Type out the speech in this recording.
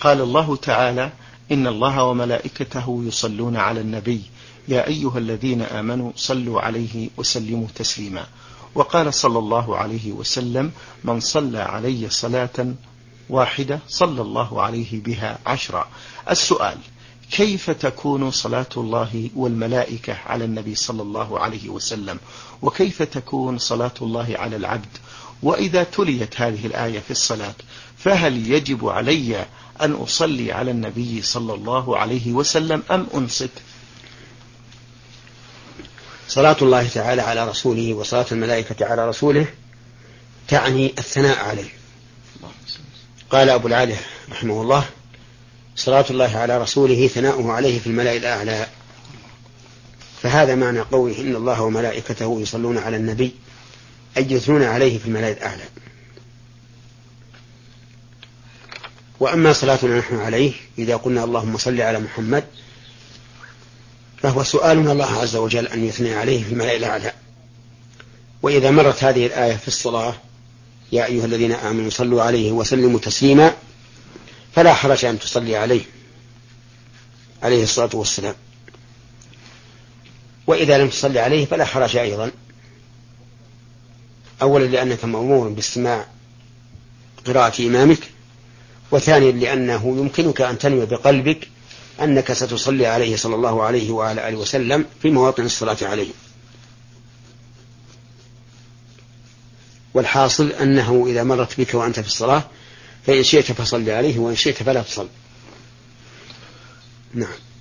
قال الله تعالى: إن الله وملائكته يصلون على النبي يا أيها الذين آمنوا صلوا عليه وسلموا تسليما. وقال صلى الله عليه وسلم: من صلى علي صلاة واحدة صلى الله عليه بها 10. السؤال: كيف تكون صلاة الله والملائكة على النبي صلى الله عليه وسلم؟ وكيف تكون صلاة الله على العبد؟ وإذا تليت هذه الآية في الصلاة فهل يجب علي أن أصلي على النبي صلى الله عليه وسلم أم أنصت؟ صلاة الله تعالى على رسوله وصلاة الملائكة على رسوله تعني الثناء عليه. قال أبو العالية رحمه الله: صلاة الله على رسوله ثناؤه عليه في الملأ الأعلى. فهذا معنى قوله إن الله وملائكته يصلون على النبي، أي يثنون عليه في الملأ الأعلى. وأما صلاتنا نحن عليه إذا قلنا اللهم صل على محمد فهو سؤالنا الله عز وجل أن يثني عليه في الملأ الأعلى. وإذا مرت هذه الآية في الصلاة يا أيها الذين آمنوا صلوا عليه وسلموا تسليما فلا حرج أن تصلي عليه الصلاة والسلام. وإذا لم تصلي عليه فلا حرج أيضا، أولا لأنك مأمور باستماع قراءة إمامك، وثانيا لأنه يمكنك أن تنوي بقلبك أنك ستصلي عليه صلى الله عليه وعلى آله وسلم في مواطن الصلاة عليه. والحاصل أنه إذا مرت بك وأنت في الصلاة فإن شئت فصل عليه وإن شئت فلا تصل. نعم.